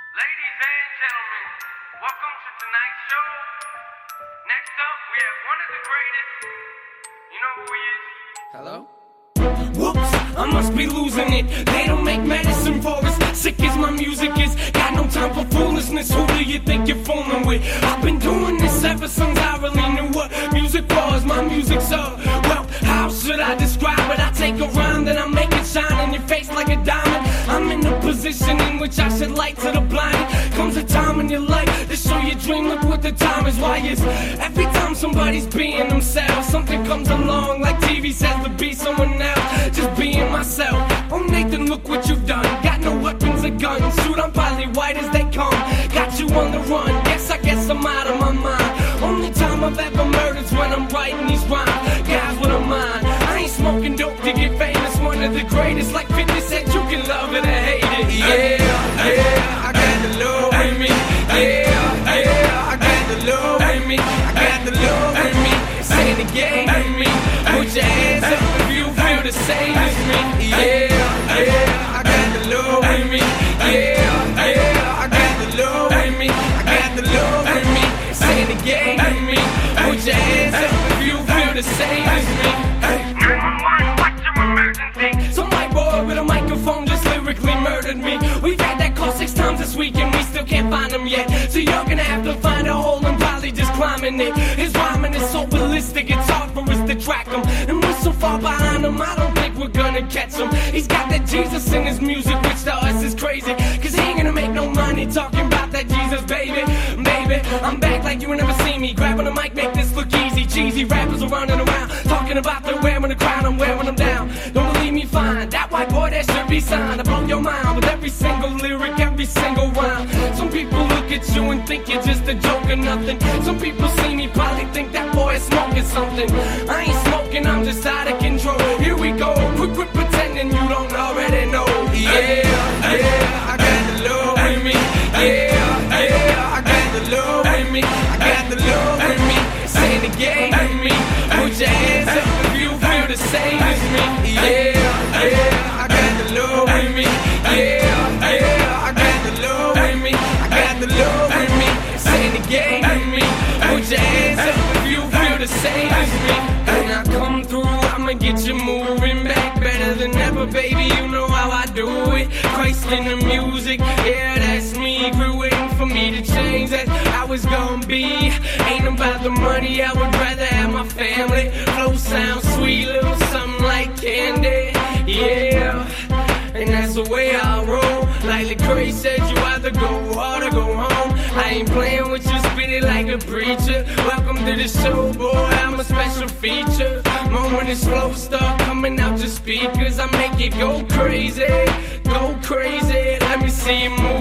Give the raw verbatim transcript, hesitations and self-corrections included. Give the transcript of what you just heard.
Ladies and gentlemen, welcome to tonight's show. Next up, we have one of the greatest. You know who he is? Hello? Whoops, I must be losing it. They don't make medicine for us. Sick as my music is. Got no time for foolishness. Who do you think you're fooling with? I've been doing this ever since I really knew what music was. My music's up. Well, how should I describe it? I take a rhyme, then I make it shine in your face like a diamond. I'm in a position in which I shed light to the blind. Comes a time in your life to show your dream. Look what the time is. Why is every time somebody's being themselves, something comes along like T V says to be someone else. Just being myself. Oh Nathan, look what you've done. Got no weapons or guns. Shoot, I'm probably white as they come. Got you on the run. Guess I guess I'm out of my mind. Only time I've ever murdered's when I'm writing these rhymes. Guys, what am I? I ain't smoking dope to get famous. One of the greatest. Like fifty said, you can love it or hate it. Yeah, yeah, I got the love in me. Yeah, yeah, I got the love in me. I got the love in me. Say the game in me. Put your hands up if you feel the same as me. Yeah, yeah, I got the love in me. Yeah, yeah, I got the love in me. I got the love in me. Say the game in me. Put your hands up if you feel the same as me. nine one one, what's your emergency? Some white boy with a microphone just lyrically murdered me. We've had that call six times this week and we still can't find him yet. So you're gonna have to find a hole and probably just climb in it. His rhyming is so ballistic, it's hard for us to track him. And we're so far behind him, I don't think we're gonna catch him. He's got that Jesus in his music, which to us is crazy. Cause he ain't gonna make no money talking about that Jesus, baby. Baby, I'm back like you ain't never seen me. Grabbing the mic, make this look easy. Cheesy rappers are running around, talking about they're wearing the crown, I'm wearing them down. Don't believe me, fine. That white boy, that should be signed. I blow your mind with every single lyric, every single rhyme. Some people look at you and think you're just a joke or nothing. Some people see me, probably think that boy is smoking something. I ain't smoking, I'm just out of control. Here we go, quit, quit pretending you don't already know. Yeah, yeah, I got the love in me. Yeah, yeah, I got the love in me. I got the love in me. Say the game in me. Put your hands up if you feel the same as me. Yeah, yeah, I got the love in me. Yeah, yeah, I got the love in me. I got the love in me. Say the game in me. Put your hands up if you feel the same as me. When I come through, I'ma get you moving back better than ever, baby. You know how I do it. Christ in the music, yeah, that's me. Quit waiting for me to change. That's how it's gonna be. Ain't about the money, I would rather have my family. Flow sounds sweet, little something like candy. Yeah, and that's the way I roll. Like Lecrae said, you either go hard or go home. I ain't playing with you, spit it like a preacher. Welcome to the show, boy, I'm a special feature. Moment is slow stuff coming out your speakers. I make it go crazy, go crazy. Let me see you move.